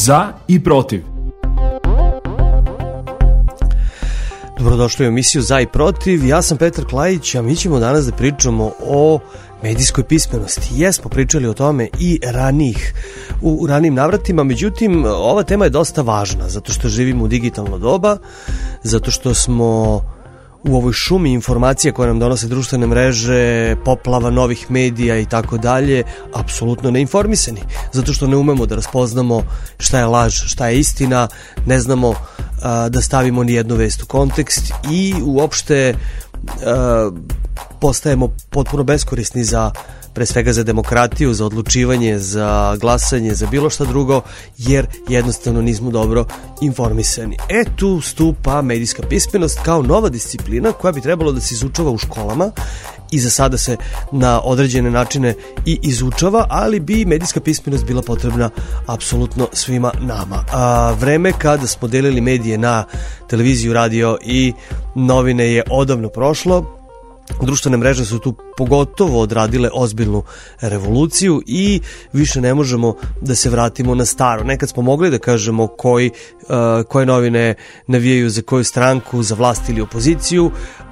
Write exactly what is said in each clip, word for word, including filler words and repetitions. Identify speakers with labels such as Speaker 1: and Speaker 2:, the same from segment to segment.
Speaker 1: Za i protiv.
Speaker 2: Dobrodošli u emisiju Za i protiv. Ja sam Petar Klajić, a mi ćemo danas da pričamo o medijskoj pismenosti. Jesmo pričali o tome i ranijih, u, u ranijim navratima, međutim, ova tema je dosta važna, zato što živimo u digitalno doba, zato što smo u ovoj šumi informacija koje nam donose društvene mreže, poplava novih medija i tako dalje, apsolutno neinformisani. Zato što ne umemo da raspoznamo šta je laž, šta je istina, ne znamo a, da stavimo ni jednu vest u kontekst i uopšte a, postajemo potpuno beskorisni za, pre svega za demokratiju, za odlučivanje, za glasanje, za bilo šta drugo, jer jednostavno nismo dobro informisani. E tu stupa medijska pismenost kao nova disciplina koja bi trebalo da se izučava u školama i za sada se na određene načine i izučava, ali bi medijska pismenost bila potrebna apsolutno svima nama. A, vreme kada smo delili medije na televiziju, radio i novine je odavno prošlo. Društvene mreže su tu pogotovo odradile ozbiljnu revoluciju i više ne možemo da se vratimo na staro. Nekad smo mogli da kažemo koji, uh, koje novine navijaju za koju stranku, za vlast ili opoziciju. Uh,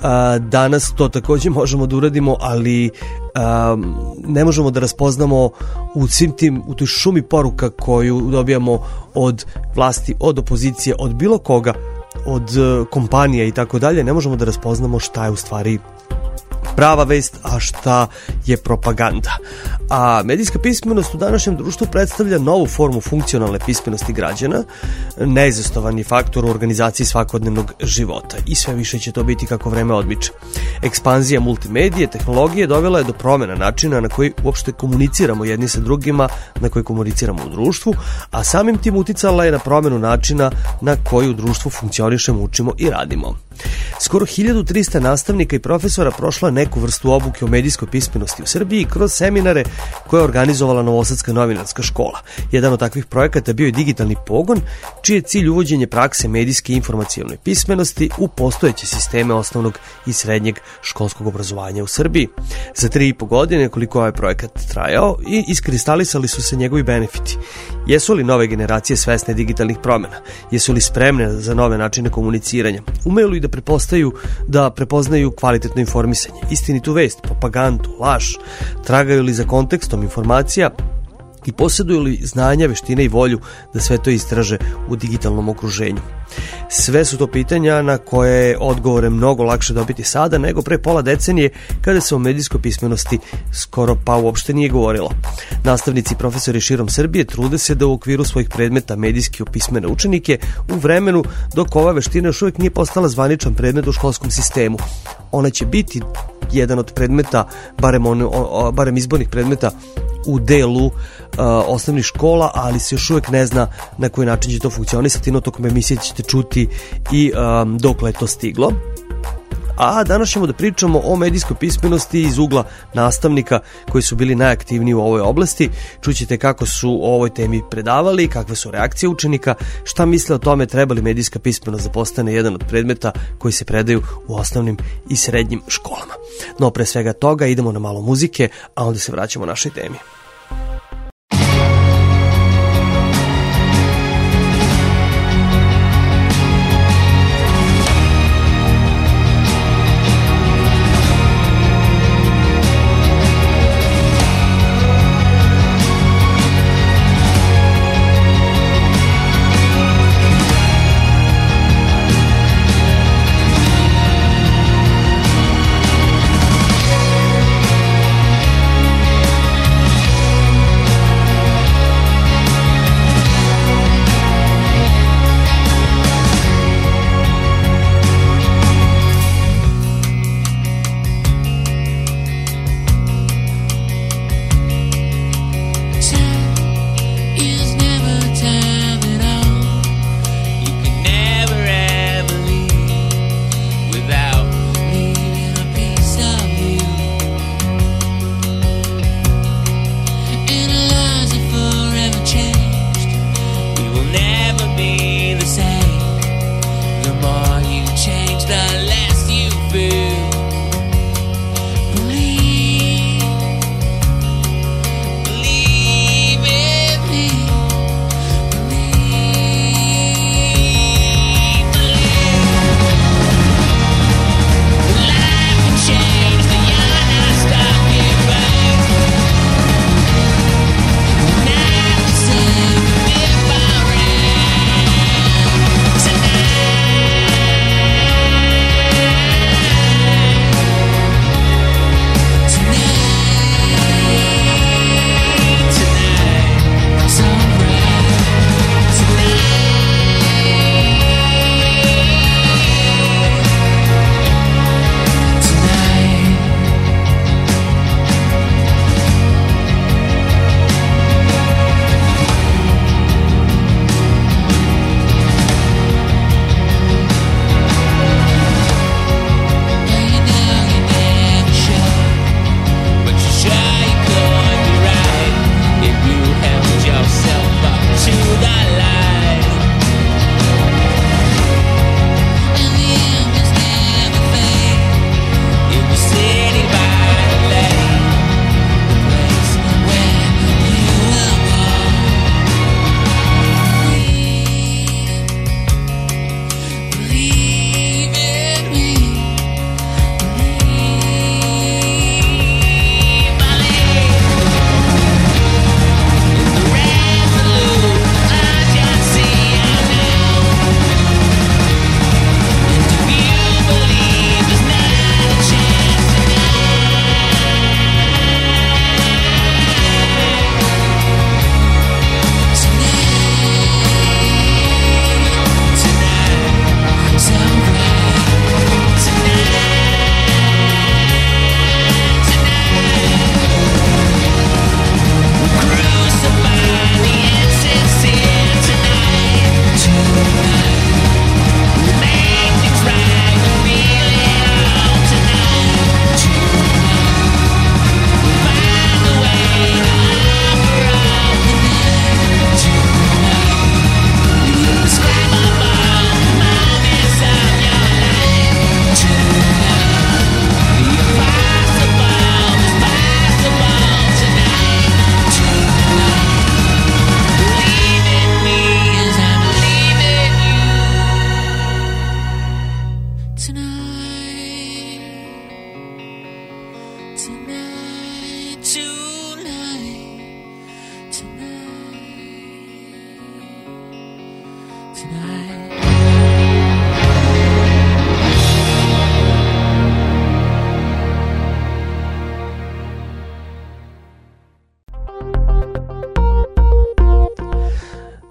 Speaker 2: danas to takođe možemo da uradimo, ali um, ne možemo da raspoznamo u svim tim, u toj šumi poruka koju dobijamo od vlasti, od opozicije, od bilo koga, od uh, kompanija i tako dalje, ne možemo da raspoznamo šta je u stvari prava vest, a šta je propaganda. A medijska pismenost u današnjem društvu predstavlja novu formu funkcionalne pismenosti građana, neizostavan je faktor u organizaciji svakodnevnog života i sve više će to biti kako vreme odmiče. Ekspanzija multimedije, tehnologije dovela je do promjena načina na koji uopšte komuniciramo jedni sa drugima, na koji komuniciramo u društvu, a samim tim uticala je na promjenu načina na koji u društvu funkcionišemo, učimo i radimo. Skoro hiljadu trista nastavnika i profesora prošlo je neku vrstu obuke o medijskoj pismenosti u Srbiji kroz seminare koje je organizovala Novosadska novinarska škola. Jedan od takvih projekata bio je digitalni pogon, čiji je cilj uvođenje prakse medijske i informacijalne pismenosti u postojeće sisteme osnovnog i srednjeg školskog obrazovanja u Srbiji. Za tri i po godine koliko ovaj projekat trajao i iskristalisali su se njegovi benefiti. Jesu li nove generacije svesne digitalnih promjena? Jesu li spremne za nove načine komuniciranja? Umeju li da prepostaju, da prepoznaju kvalitetno informisanje, istinitu vest, propagandu, laž, tragaju li za kontekstom informacija i posjeduju li znanja, veštine i volju da sve to istraže u digitalnom okruženju. Sve su to pitanja na koje je odgovore mnogo lakše dobiti sada nego pre pola decenije kada se o medijskoj pismenosti skoro pa uopšte nije govorilo. Nastavnici i profesori širom Srbije trude se da u okviru svojih predmeta medijski opismene učenike u vremenu dok ova veština još uvijek nije postala zvaničan predmet u školskom sistemu. Ona će biti jedan od predmeta, barem, on, o, barem izbornih predmeta u delu uh, osnovnih škola, ali se još uvijek ne zna na koji način će to funkcionisati, no tokom emisije ćete čuti i um, dokle je to stiglo. A danas ćemo da pričamo o medijskoj pismenosti iz ugla nastavnika koji su bili najaktivniji u ovoj oblasti. Čućete kako su o ovoj temi predavali, kakve su reakcije učenika, šta misle o tome treba li medijska pismenost da postane jedan od predmeta koji se predaju u osnovnim i srednjim školama. No pre svega toga idemo na malo muzike, a onda se vraćamo našoj temi.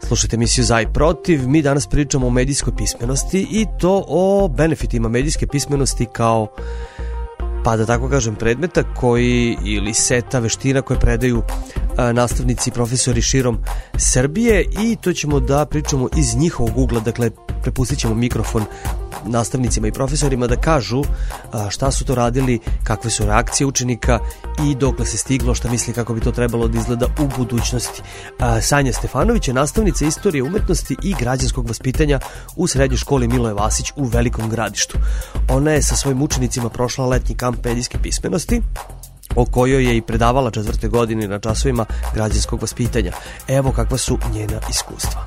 Speaker 2: Slušajte emisiju Za i protiv. Mi danas pričamo o medijskoj pismenosti i to o benefitima medijske pismenosti kao, pa da tako kažem, predmeta koji ili seta veština koje predaju a, nastavnici i profesori širom Srbije, i to ćemo da pričamo iz njihovog ugla. Dakle, prepustit ćemo mikrofon nastavnicima i profesorima da kažu a, šta su to radili, kakve su reakcije učenika i dokle se stiglo, šta misli kako bi to trebalo da izgleda u budućnosti. A, Sanja Stefanović je nastavnica istorije umetnosti i građanskog vaspitanja u srednjoj školi Miloje Vasić u Velikom Gradištu. Ona je sa svojim učenicima prošla letnji kamp medijske pismenosti, o kojoj je i predavala četvrte godine na časovima građanskog vaspitanja. Evo kakva su njena iskustva.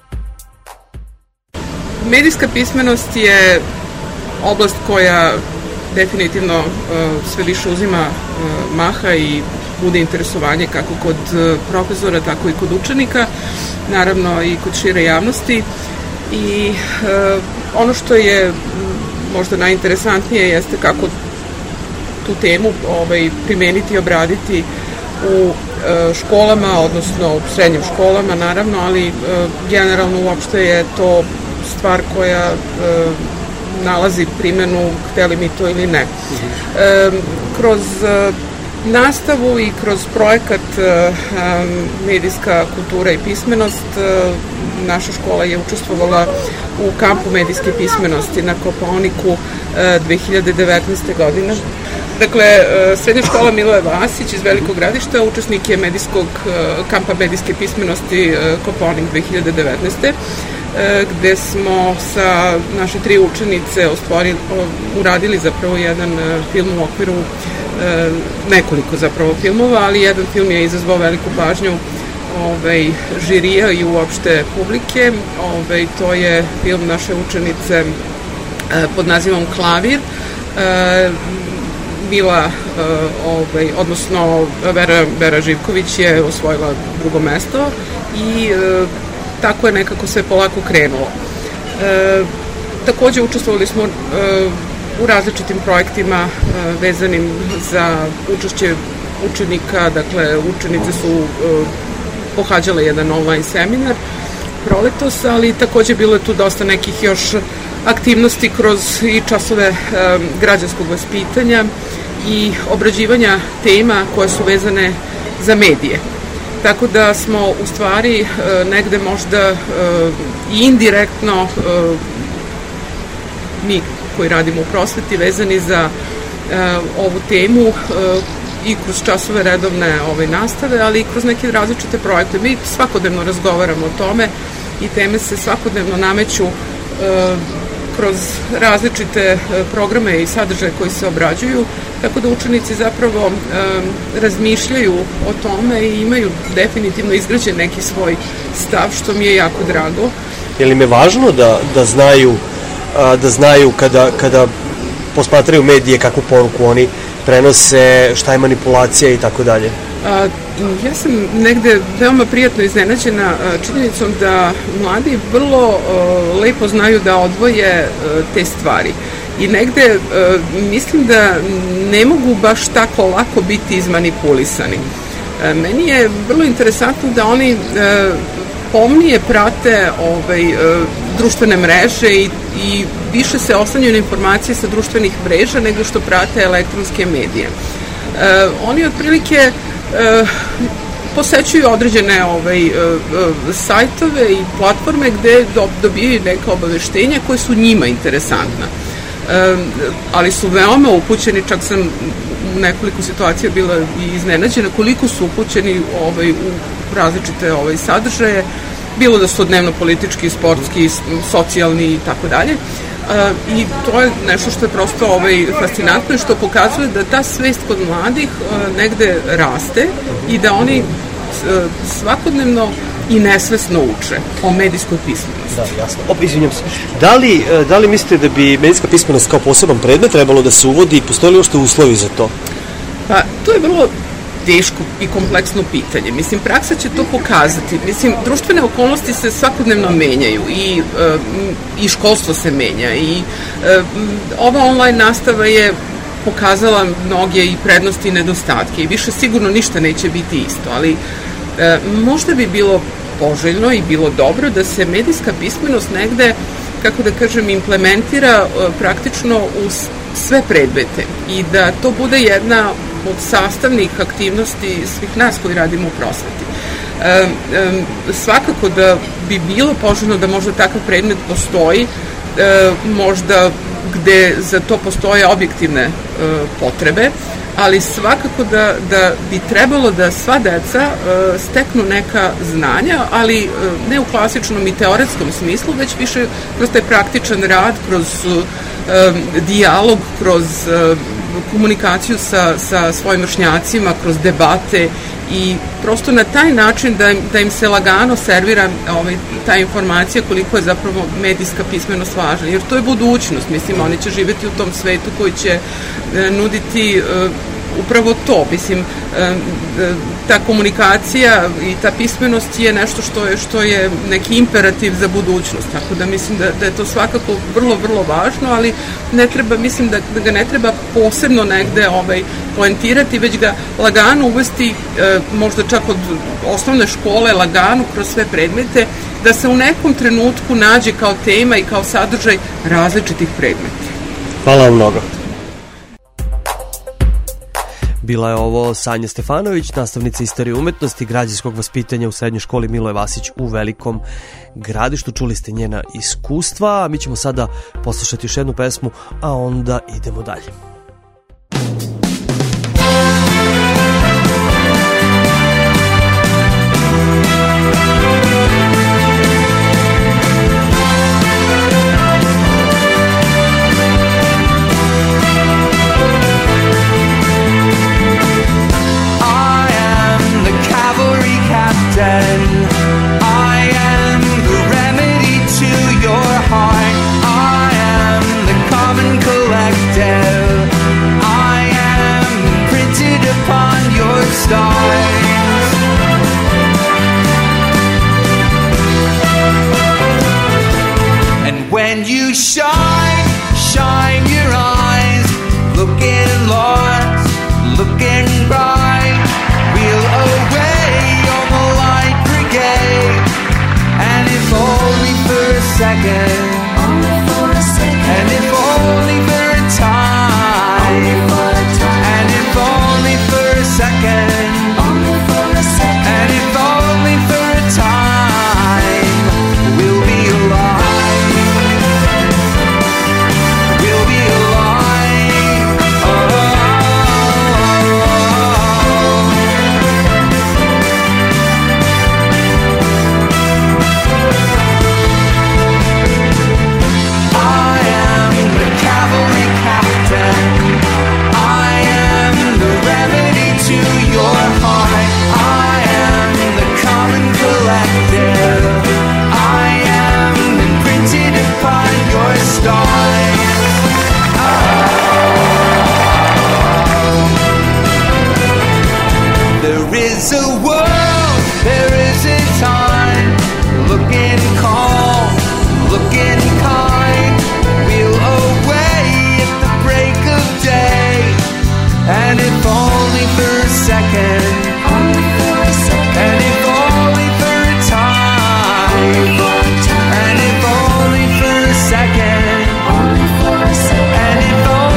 Speaker 1: Medijska pismenost je oblast koja definitivno uh, sve više uzima uh, maha i bude interesovanje kako kod uh, profesora, tako i kod učenika, naravno i kod šire javnosti. I uh, ono što je možda najinteresantnije jeste kako tu temu ovaj, primeniti i obraditi u uh, školama, odnosno u srednjim školama, naravno, ali uh, generalno uopšte je to stvar koja e, nalazi primjenu, hteli mi to ili ne. E, kroz e, nastavu i kroz projekat e, medijska kultura i pismenost e, naša škola je učestvovala u kampu medijske pismenosti na Kopaoniku e, dve hiljade devetnaeste. godine. Dakle, srednja škola Miloje Vasić iz Velikog Gradišta učesnik je medijskog kampa medijske pismenosti Kopaonik dve hiljade devetnaeste. gde smo sa naše tri učenice ostvarili, uradili zapravo jedan film u okviru nekoliko zapravo filmova, ali jedan film je izazvao veliku pažnju ovaj, žirija i uopšte publike. Ovaj, to je film naše učenice pod nazivom Klavir. Bila, ovaj, odnosno Vera, Vera Živković je osvojila drugo mesto i tako je nekako sve polako krenulo. E, takođe učestvovali smo e, u različitim projektima e, vezanim za učešće učenika, dakle učenice su e, pohađale jedan online seminar proletos, ali takođe bilo je tu dosta nekih još aktivnosti kroz i časove e, građanskog vaspitanja i obrađivanja tema koje su vezane za medije. Tako da smo u stvari e, negde možda e, i indirektno e, mi koji radimo u prosveti vezani za e, ovu temu e, i kroz časove redovne ove nastave, ali i kroz neke različite projekte. Mi svakodnevno razgovaramo o tome i teme se svakodnevno nameću e, kroz različite programe i sadržaje koji se obrađuju, tako da učenici zapravo e, razmišljaju o tome i imaju definitivno izgrađen neki svoj stav, što mi je jako drago.
Speaker 2: Je li im je važno da, da znaju, a, da znaju kada, kada posmatraju medije kakvu poruku oni prenose, šta je manipulacija i tako dalje?
Speaker 1: Ja sam negde veoma prijatno iznenađena činjenicom da mladi vrlo lepo znaju da odvoje te stvari. I negde mislim da ne mogu baš tako lako biti izmanipulisani. Meni je vrlo interesantno da oni pomnije prate ovaj, društvene mreže i, i više se oslanjaju na informacije sa društvenih mreža nego što prate elektronske medije. E, oni otprilike e, posećuju određene ovaj, e, sajtove i platforme gde do, dobijaju neka obaveštenja koje su njima interesantna. E, ali su veoma upućeni, čak sam u nekoliko situacija bila i iznenađena koliko su upućeni ovaj, u različite ovaj, sadržaje, bilo da su dnevno-politički, sportski, socijalni i tako dalje. I to je nešto što je prosto ovaj, fascinantno i što pokazuje da ta svest kod mladih negde raste i da oni svakodnevno i nesvesno uče o medijskoj pismenosti.
Speaker 2: Da, jasno. O, izvinjam se. Da li, da li mislite da bi medijska pismenost kao poseban predmet trebalo da se uvodi i postoji li uopšte uslovi za to?
Speaker 1: Pa, to je vrlo teško i kompleksno pitanje. Mislim, praksa će to pokazati. Mislim, društvene okolnosti se svakodnevno menjaju i, e, i školstvo se menja i e, ova online nastava je pokazala mnoge i prednosti i nedostatke i više sigurno ništa neće biti isto, ali e, možda bi bilo poželjno i bilo dobro da se medijska pismenost negde, kako da kažem, implementira praktično u sve predmete i da to bude jedna od sastavnih aktivnosti svih nas koji radimo u prosveti. E, e, svakako da bi bilo poželjno da možda takav predmet postoji, e, možda gde za to postoje objektivne e, potrebe, ali svakako da, da bi trebalo da sva deca e, steknu neka znanja, ali e, ne u klasičnom i teoretskom smislu, već više kroz taj praktičan rad, kroz e, dijalog, kroz e, komunikaciju sa, sa svojim vršnjacima, kroz debate i prosto na taj način da im, da im se lagano servira ovaj, ta informacija koliko je zapravo medijska pismenost važna, jer to je budućnost, mislim, oni će živjeti u tom svetu koji će e, nuditi e, upravo to, mislim, ta komunikacija i ta pismenost je nešto što je, što je neki imperativ za budućnost, tako da mislim da, da je to svakako vrlo, vrlo važno, ali ne treba, mislim da, da ga ne treba posebno negde ovaj, poentirati, već ga lagano uvesti, možda čak od osnovne škole, lagano kroz sve predmete, da se u nekom trenutku nađe kao tema i kao sadržaj različitih predmeta.
Speaker 2: Hvala vam mnogo. Bila je ovo Sanja Stefanović, nastavnica istorije umetnosti i građanskog vaspitanja u srednjoj školi Miloje Vasić u Velikom Gradištu. Čuli ste njena iskustva, a mi ćemo sada poslušati još jednu pesmu, a onda idemo dalje.
Speaker 3: I am the remedy to your heart. I am the common collective. I am printed upon your stars. And when you shine, shine your eyes, looking lost, looking bright, we'll away. And if only for a second, only for a second, and if only for a time, only for a time, and if only for a second, only for a second, and if only for a time, we'll be alive, we'll be alive, oh, oh, oh, oh.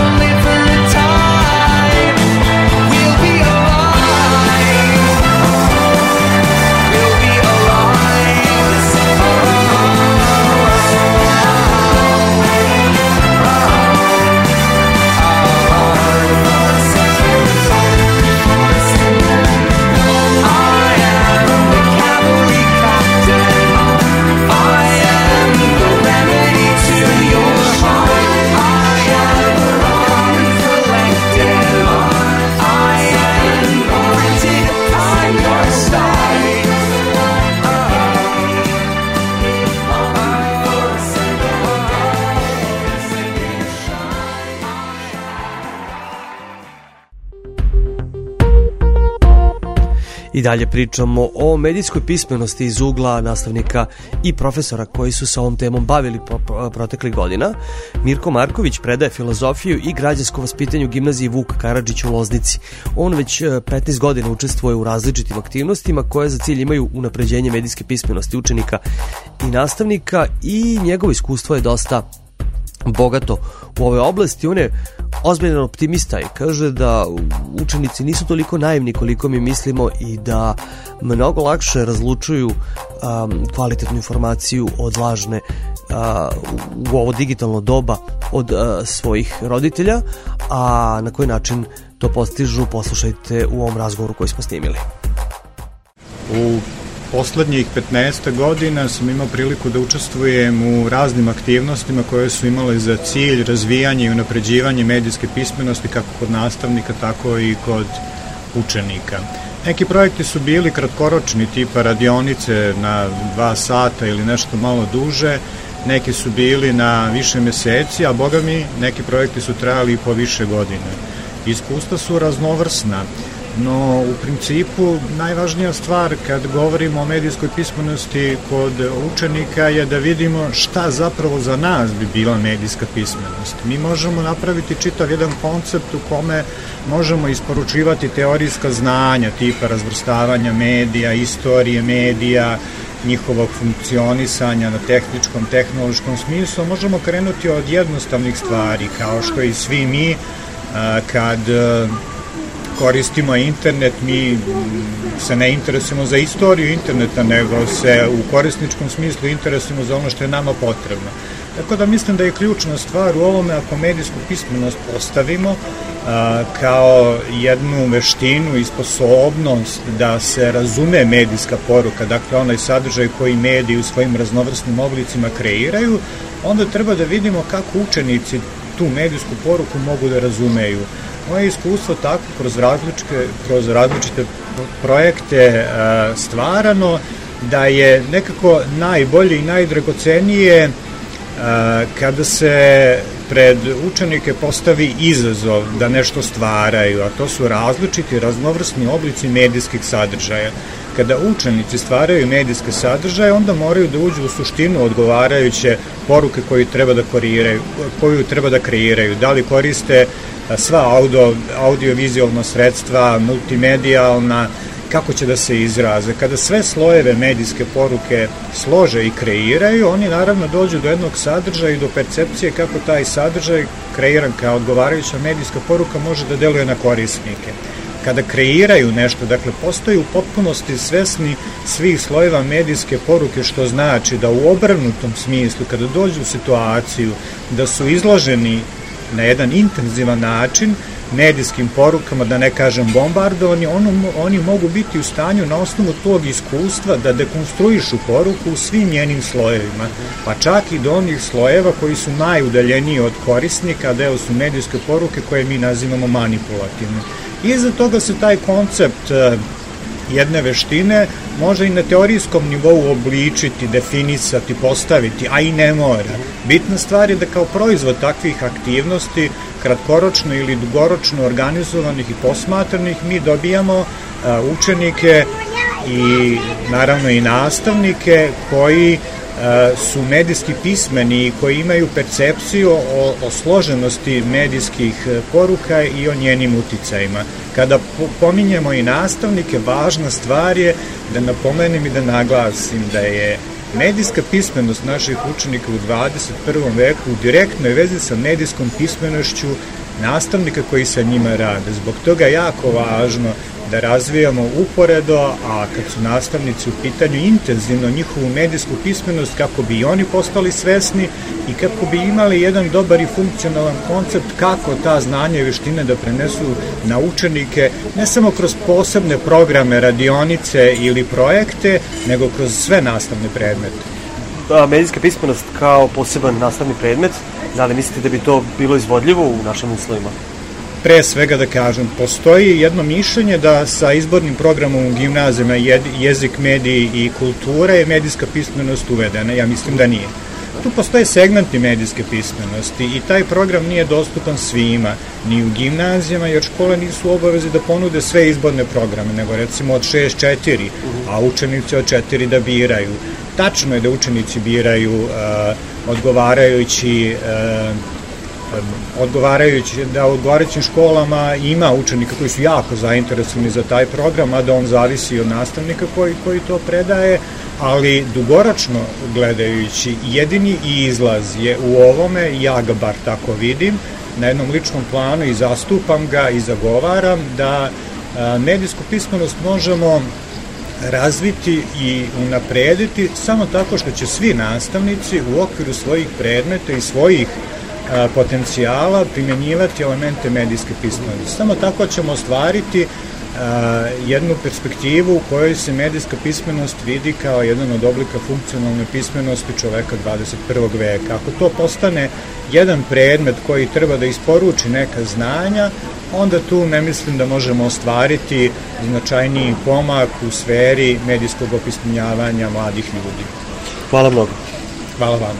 Speaker 3: Oh
Speaker 2: I dalje pričamo o medijskoj pismenosti iz ugla nastavnika i profesora koji su sa ovom temom bavili proteklih godina. Mirko Marković predaje filozofiju i građansko vaspitanje u gimnaziji Vuk Karadžić u Loznici. On već petnaest godina učestvuje u različitim aktivnostima koje za cilj imaju unapređenje medijske pismenosti učenika i nastavnika i njegovo iskustvo je dosta bogato u ovoj oblasti. On je ozbiljan optimista i kaže da učenici nisu toliko naivni koliko mi mislimo i da mnogo lakše razlučuju um, kvalitetnu informaciju od lažne uh, u ovo digitalno doba od uh, svojih roditelja, a na koji način to postižu poslušajte u ovom razgovoru koji smo snimili.
Speaker 4: U poslednjih petnaest godina sam imao priliku da učestvujem u raznim aktivnostima koje su imale za cilj razvijanje i unapređivanje medijske pismenosti kako kod nastavnika, tako i kod učenika. Neki projekti su bili kratkoročni, tipa radionice na dva sata ili nešto malo duže, neki su bili na više meseci, a boga mi, neki projekti su trajali i po više godine. Iskustva su raznovrsna, no u principu najvažnija stvar kad govorimo o medijskoj pismenosti kod učenika je da vidimo šta zapravo za nas bi bila medijska pismenost. Mi možemo napraviti čitav jedan koncept u kome možemo isporučivati teorijska znanja tipa razvrstavanja medija, istorije medija, njihovog funkcionisanja na tehničkom, tehnološkom smislu. Možemo krenuti od jednostavnih stvari kao što i svi mi kad koristimo internet, mi se ne interesujemo za istoriju interneta, nego se u korisničkom smislu interesujemo za ono što je nama potrebno. Tako da mislim da je ključna stvar u ovome ako medijsku pismenost postavimo a, kao jednu veštinu i sposobnost da se razume medijska poruka, dakle onaj sadržaj koji mediji u svojim raznovrsnim oblicima kreiraju, onda treba da vidimo kako učenici tu medijsku poruku mogu da razumeju. Moje iskustvo tako kroz različite, kroz različite projekte stvarano da je nekako najbolje i najdragocenije kada se pred učenike postavi izazov da nešto stvaraju, a to su različiti raznovrsni oblici medijskih sadržaja. Kada učenici stvaraju medijske sadržaje, onda moraju da uđu u suštinu odgovarajuće poruke koju treba da kreiraju, koju treba da kreiraju. Da li koriste sva audio, audio-vizualna sredstva, multimedijalna, kako će da se izraze. Kada sve slojeve medijske poruke slože i kreiraju, oni naravno dođu do jednog sadržaja i do percepcije kako taj sadržaj kreiran kao odgovarajuća medijska poruka može da deluje na korisnike. Kada kreiraju nešto, dakle, postaju u potpunosti svesni svih slojeva medijske poruke, što znači da u obrnutom smislu, kada dođu u situaciju da su izloženi na jedan intenzivan način medijskim porukama, da ne kažem bombardovani, ono, oni mogu biti u stanju na osnovu tog iskustva da dekonstruišu poruku u svim njenim slojevima, pa čak i do onih slojeva koji su najudaljeniji od korisnika, deo su medijske poruke koje mi nazivamo manipulativne. Iza toga se taj koncept jedne veštine može i na teorijskom nivou obličiti, definisati, postaviti, a i ne mora. Bitna stvar je da kao proizvod takvih aktivnosti, kratkoročno ili dugoročno organizovanih i posmatranih, mi dobijamo učenike i naravno i nastavnike koji su medijski pismeni i koji imaju percepciju o, o složenosti medijskih poruka i o njenim uticajima. Kada pominjemo i nastavnike, važna stvar je da napomenem i da naglasim da je medijska pismenost naših učenika u dvadeset prvom veku u direktnoj vezi sa medijskom pismenošću nastavnika koji sa njima rade. Zbog toga je jako važno da razvijamo uporedo, a kad su nastavnici u pitanju intenzivno njihovu medijsku pismenost kako bi i oni postali svesni i kako bi imali jedan dobar i funkcionalan koncept kako ta znanja i veštine da prenesu na učenike, ne samo kroz posebne programe, radionice ili projekte, nego kroz sve nastavne predmete.
Speaker 2: A, medijska pismenost kao poseban nastavni predmet, da li mislite da bi to bilo izvodljivo u našim uslovima?
Speaker 4: Pre svega da kažem, postoji jedno mišljenje da sa izbornim programom u gimnazijama jezik, mediji i kultura je medijska pismenost uvedena. Ja mislim da nije. Tu postoje segmenti medijske pismenosti i taj program nije dostupan svima, ni u gimnazijama, jer škole nisu u obavezi da ponude sve izborne programe, nego recimo od šest četiri, a učenici od četiri da biraju. Tačno je da učenici biraju uh, odgovarajući uh, odgovarajući, da u odgovarajućim školama ima učenika koji su jako zainteresovani za taj program, a da on zavisi od nastavnika koji, koji to predaje, ali dugoročno gledajući jedini izlaz je u ovome, ja ga bar tako vidim, na jednom ličnom planu i zastupam ga i zagovaram da a, medijsku pismenost možemo razviti i unaprediti samo tako što će svi nastavnici u okviru svojih predmeta i svojih potencijala primjenjivati elemente medijske pismenosti. Samo tako ćemo ostvariti a, jednu perspektivu u kojoj se medijska pismenost vidi kao jedan od oblika funkcionalne pismenosti čoveka dvadeset prvog veka. Ako to postane jedan predmet koji treba da isporuči neka znanja, onda tu ne mislim da možemo ostvariti značajniji pomak u sferi medijskog opismenjavanja mladih ljudi.
Speaker 2: Hvala mnogo.
Speaker 4: Hvala vam.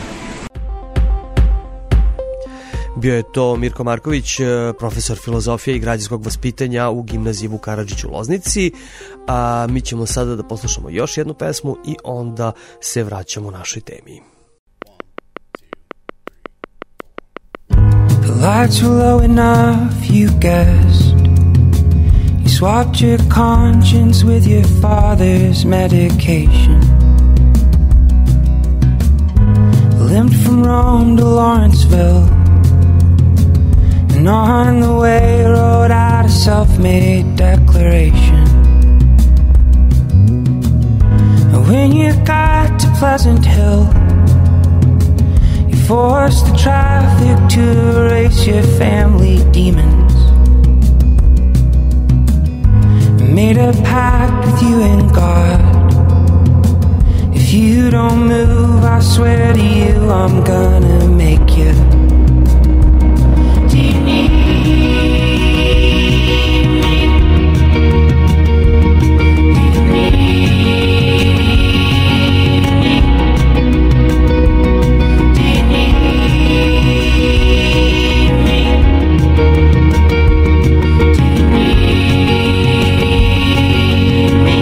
Speaker 2: Bio je to Mirko Marković, profesor filozofije i građanskog vaspitanja u gimnaziji Vuk Karadžić u Loznici. A mi ćemo sada da poslušamo još jednu pesmu i onda se vraćamo našoj temi.
Speaker 3: The lights were low enough, you guessed. You swapped your conscience with your father's medication. Limped from Rome to Lawrenceville, and on the way wrote out a self-made declaration. And when you got to Pleasant Hill, you forced the traffic to erase your family demons, and made a pact with you and God. If you don't move, I swear to you, I'm gonna make you. Do you need me? Do you need me? Do you need me? Do you need me?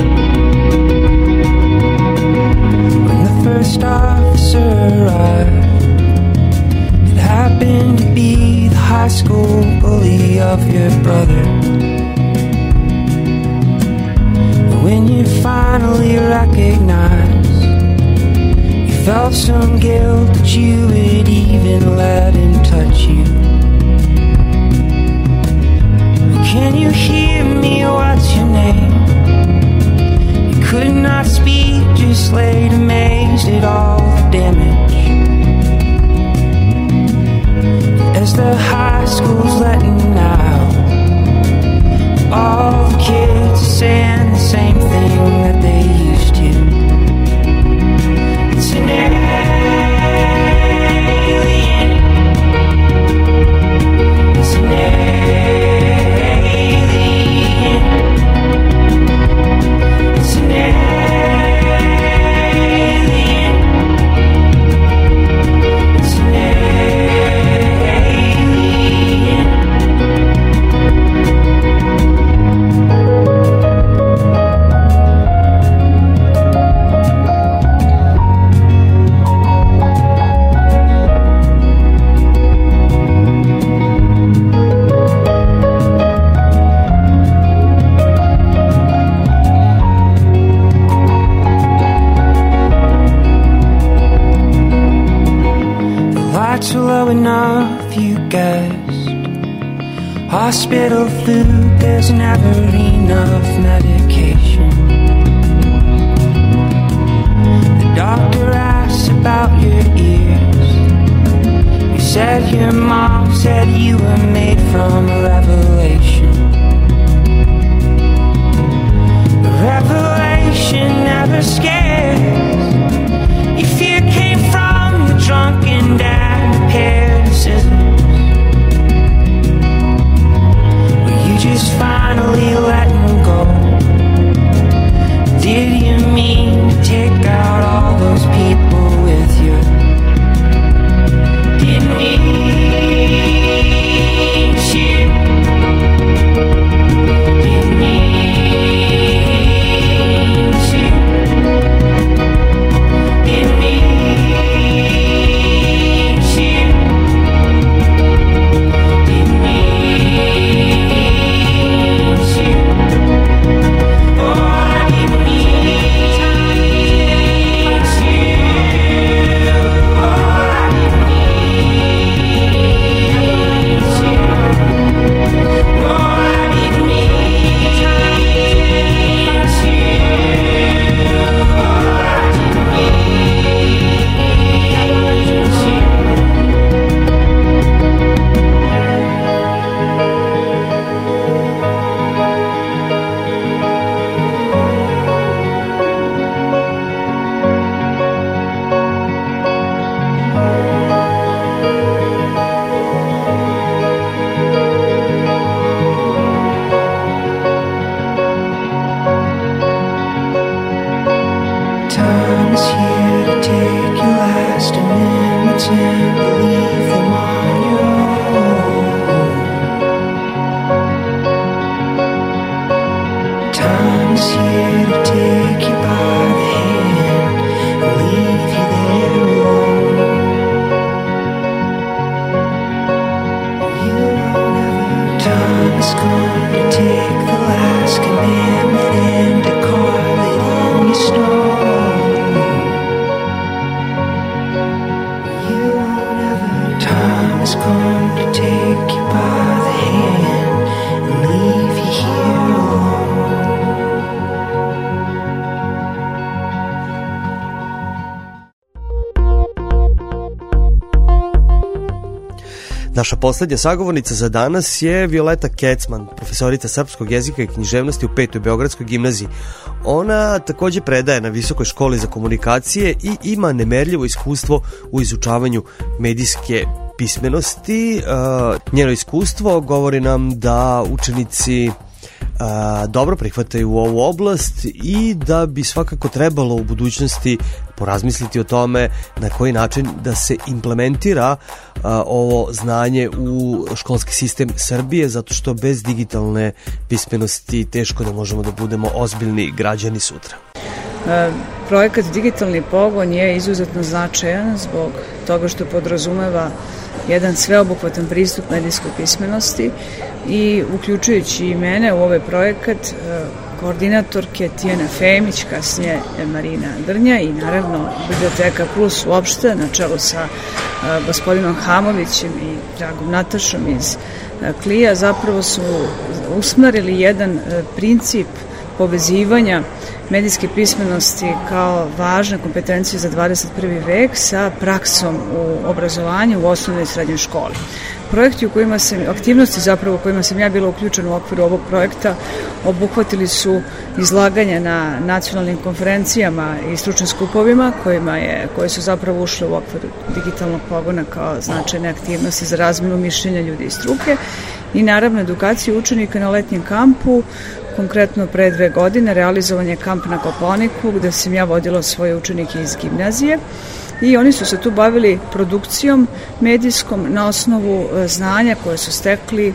Speaker 3: When the first officer arrived, it happened to be high school bully of your brother. And when you finally recognized, you felt some guilt that you would even let him touch you. Can you hear me? What's your name? You could not speak, just laid amazed at all the damage. As the high school's letting out, all the kids are saying the same thing that they used to. It's an alien. It's an alien. It's an alien. It's an alien. Lights are low enough, you guessed. Hospital food, there's never enough medication. The doctor asks about your ears. You said your mom said you were made from a revelation. The revelation never scares. Your fear came from your drunken dad. Pair of scissors. Were you just finally letting go? Did you mean to take out all those people with you? gonna take you by the hand and leave you here alone.
Speaker 2: Naša poslednja sagovornica za danas je Violeta Kecman, profesorica srpskog jezika i književnosti u petoj Beogradskoj gimnaziji. Ona takođe predaje na Visokoj školi za komunikacije i ima nemerljivo iskustvo u izučavanju medijske pismenosti. Njeno iskustvo govori nam da učenici dobro prihvataju ovu oblast i da bi svakako trebalo u budućnosti porazmisliti o tome na koji način da se implementira ovo znanje u školski sistem Srbije, zato što bez digitalne pismenosti teško da možemo da budemo ozbiljni građani sutra.
Speaker 5: Projekat Digitalni pogon je izuzetno značajan zbog toga što podrazumeva jedan sveobuhvatan pristup medijskoj pismenosti i uključujući i mene u ovaj projekat koordinatorke Tijana Femić, kasnije Marina Drnja i naravno Biblioteka Plus uopšte na čelu sa gospodinom Hamovićem i dragom Natašom iz Klija zapravo su usmerili jedan princip povezivanja medijske pismenosti kao važne kompetencije za dvadeset prvi vek sa praksom u obrazovanju u osnovnoj i srednjoj školi. Projekti u kojima sam, aktivnosti zapravo u kojima sam ja bila uključena u okviru ovog projekta obuhvatili su izlaganja na nacionalnim konferencijama i stručnim skupovima kojima je, koje su zapravo ušle u okviru digitalnog pogona kao značajne aktivnosti za razmenu mišljenja ljudi i struke i naravno edukaciju učenika na letnjem kampu. Konkretno pre dve godine realizovan je kamp na Kopaoniku gde sam ja vodila svoje učenike iz gimnazije i oni su se tu bavili produkcijom medijskom na osnovu znanja koje su stekli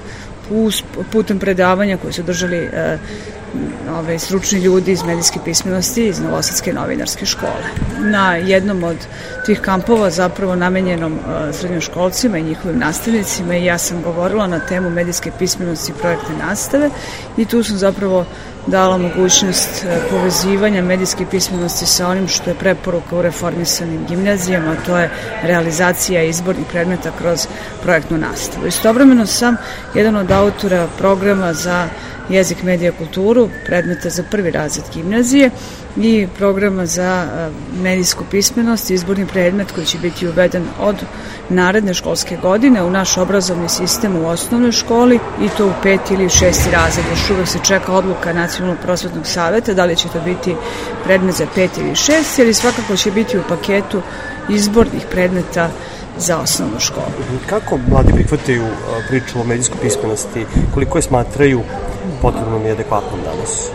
Speaker 5: putem predavanja koje su držali e, ove, stručni ljudi iz medijske pismenosti iz Novosadske novinarske škole. Na jednom od tih kampova zapravo namenjenom e, srednjoškolcima i njihovim nastavnicima i ja sam govorila na temu medijske pismenosti i projektne nastave i tu sam zapravo dala mogućnost povezivanja medijske pismenosti sa onim što je preporuka u reformisanim gimnazijama, to je realizacija izbornih predmeta kroz projektnu nastavu. Istovremeno sam jedan od autora programa za jezik, medija, kulturu, predmeta za prvi razred gimnazije i programa za medijsku pismenost, izborni predmet koji će biti uveden od naredne školske godine u naš obrazovni sistem u osnovnoj školi i to u peti ili šesti razred. Još uvek se čeka odluka Nacionalnog prosvetnog saveta da li će to biti predmet za peti ili šesti, ali svakako će biti u paketu izbornih predmeta za osnovnu školu.
Speaker 2: Kako mladi prihvataju priču o medijskoj pismenosti, koliko je smatraju potrebnom i adekvatnom danas?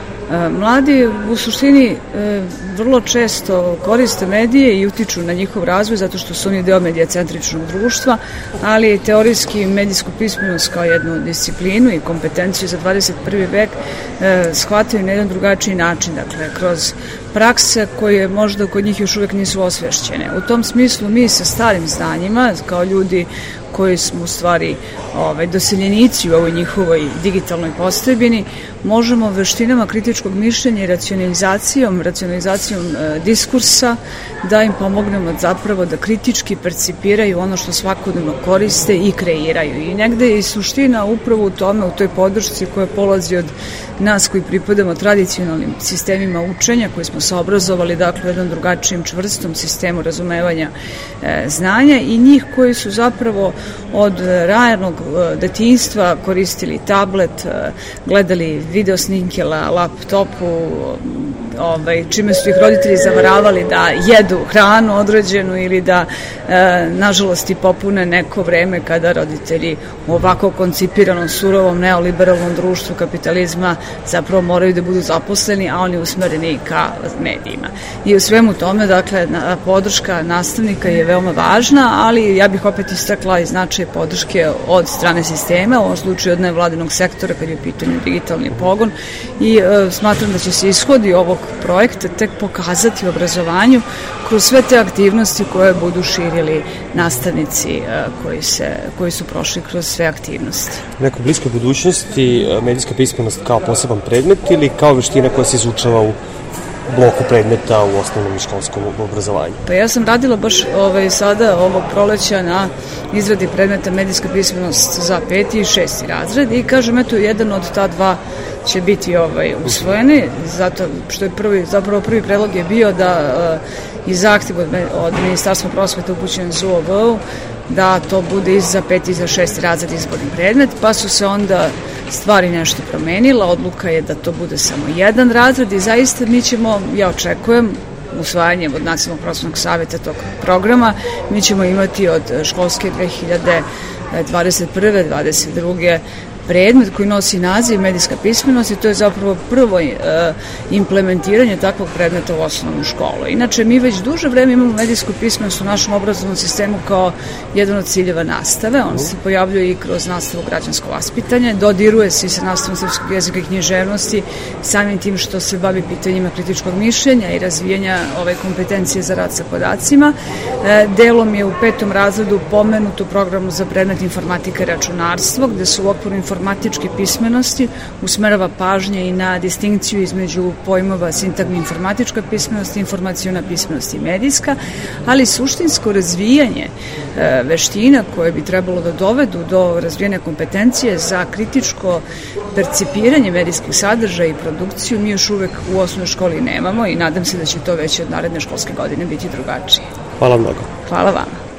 Speaker 5: Mladi u suštini vrlo često koriste medije i utiču na njihov razvoj zato što su oni deo medijacentričnog društva, ali teorijski medijsku pismenost kao jednu disciplinu i kompetenciju za dvadeset prvi vek shvataju na jedan drugačiji način, dakle kroz prakse koje možda kod njih još uvek nisu osvešćene. U tom smislu mi sa starim znanjima kao ljudi koji smo u stvari ovaj, doseljenici u ovoj njihovoj digitalnoj postojbini, možemo veštinama kritičkog mišljenja i racionalizacijom, racionalizacijom e, diskursa da im pomognemo zapravo da kritički percipiraju ono što svakodnevno koriste i kreiraju. I negde je i suština upravo u tome, u toj podršci koja polazi od nas koji pripadamo tradicionalnim sistemima učenja, koji smo se obrazovali, dakle, u jednom drugačijem čvrstom sistemu razumevanja e, znanja i njih koji su zapravo od ranog e, detinjstva koristili tablet, e, gledali video snimke na laptopu, ovaj, čime su ih roditelji zavaravali da jedu hranu određenu ili da e, nažalost i popune neko vreme kada roditelji u ovako koncipiranom, surovom, neoliberalnom društvu kapitalizma zapravo moraju da budu zaposleni, a oni usmereni ka medijima. I u svemu tome, dakle, na, podrška nastavnika je veoma važna, ali ja bih opet istakla i značaj podrške od strane sistema, u ovom slučaju od nevladinog sektora kad je u pitanju digitalni pogon i e, smatram da će se ishodi ovog projekta tek pokazati u obrazovanju kroz sve te aktivnosti koje budu širili nastavnici e, koji, se, koji su prošli kroz sve aktivnosti.
Speaker 2: U nekoj bliskoj budućnosti medijska pismenost kao poseban predmet ili kao veština koja se izučava u bloku predmeta u osnovnom i školskom obrazovanju?
Speaker 5: Pa ja sam radila baš ovaj, sada ovog proleća na izradi predmeta medijska pismenost za peti i šesti razred i kažem, eto, jedan od ta dva će biti ovaj, usvojeni, zato što je prvi, zapravo prvi predlog je bio da uh, i zahtjev od, od Ministarstva prosvete upućen Z U O V-u da to bude i za peti i za šesti razred izborni predmet, pa su se onda stvari nešto promenila, odluka je da to bude samo jedan razred i zaista mi ćemo, ja očekujem, usvajanjem od Nacionalnog prosvetnog savjeta tog programa, mi ćemo imati od školske dve hiljade dvadeset prve dvadeset druge predmet koji nosi naziv medijska pismenost i to je zapravo prvo e, implementiranje takvog predmeta u osnovnu školu. Inače, mi već duže vreme imamo medijsku pismenost u našem obrazovnom sistemu kao jedan od ciljeva nastave. On se pojavljuje i kroz nastavu građansko vaspitanje, dodiruje se i sa nastavom srpskog jezika i književnosti, samim tim što se bavi pitanjima kritičkog mišljenja i razvijanja ove kompetencije za rad sa podacima. E, delom je u petom razredu pomenut u programu za predmet informatika i računarstvo, gde su u okviru informatičke pismenosti usmerava pažnje i na distinkciju između pojmova sintagma informatička pismenost, informaciona pismenost i medijska, ali suštinsko razvijanje e, veština koje bi trebalo da dovedu do razvijene kompetencije za kritičko percipiranje medijskih sadržaja i produkciju mi još uvek u osnovnoj školi nemamo i nadam se da će to već od naredne školske godine biti drugačije.
Speaker 2: Hvala mnogo.
Speaker 5: Hvala vama.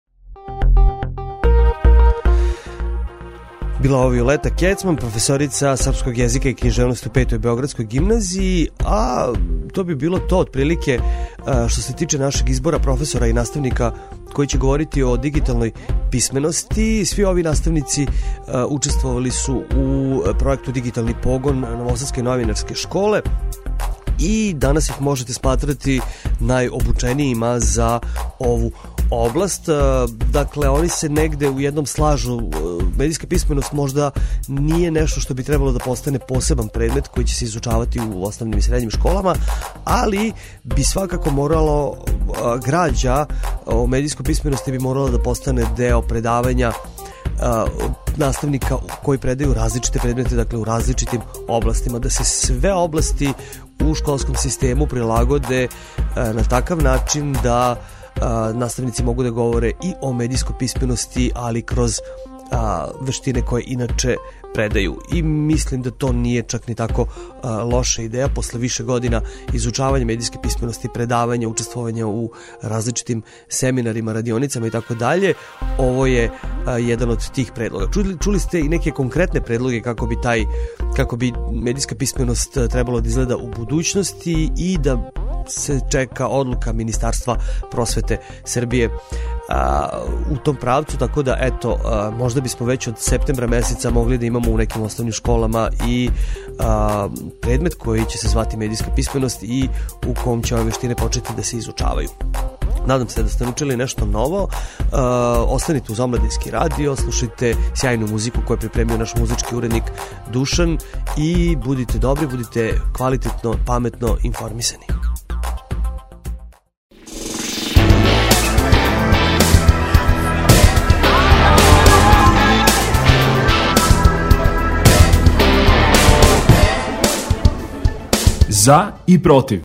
Speaker 2: Bila ovo Violeta Kecman, profesorica srpskog jezika i književnosti u petoj Beogradskoj gimnaziji, a to bi bilo to otprilike što se tiče našeg izbora profesora i nastavnika koji će govoriti o digitalnoj pismenosti. Svi ovi nastavnici učestvovali su u projektu Digitalni pogon Novosadske novinarske škole i danas ih možete smatrati najobučenijima za ovu oblast. Dakle, oni se negde u jednom slažu. Medijska pismenost možda nije nešto što bi trebalo da postane poseban predmet koji će se izučavati u osnovnim i srednjim školama, ali bi svakako moralo građa o medijskoj pismenosti bi morala da postane deo predavanja nastavnika koji predaju različite predmete, dakle u različitim oblastima, da se sve oblasti u školskom sistemu prilagode na takav način da nastavnici mogu da govore i o medijskoj pismenosti, ali kroz a, veštine koje inače predaju. I mislim da to nije čak ni tako a, loša ideja. Posle više godina izučavanja medijske pismenosti, predavanja, učestvovanja u različitim seminarima, radionicama i tako dalje, ovo je a, jedan od tih predloga. Čuli, čuli ste i neke konkretne predloge kako bi taj, kako bi medijska pismenost trebalo da izgleda u budućnosti i da se čeka odluka Ministarstva prosvete Srbije a, u tom pravcu, tako da eto, a, možda bismo već od septembra meseca mogli da imamo u nekim osnovnim školama i a, predmet koji će se zvati medijska pismenost i u kom će ove veštine početi da se izučavaju. Nadam se da ste naučili nešto novo. Uh, ostanite uz Omladinski radio, slušajte sjajnu muziku koju je pripremio naš muzički urednik Dušan i budite dobri, budite kvalitetno, pametno informisani.
Speaker 6: Za i protiv.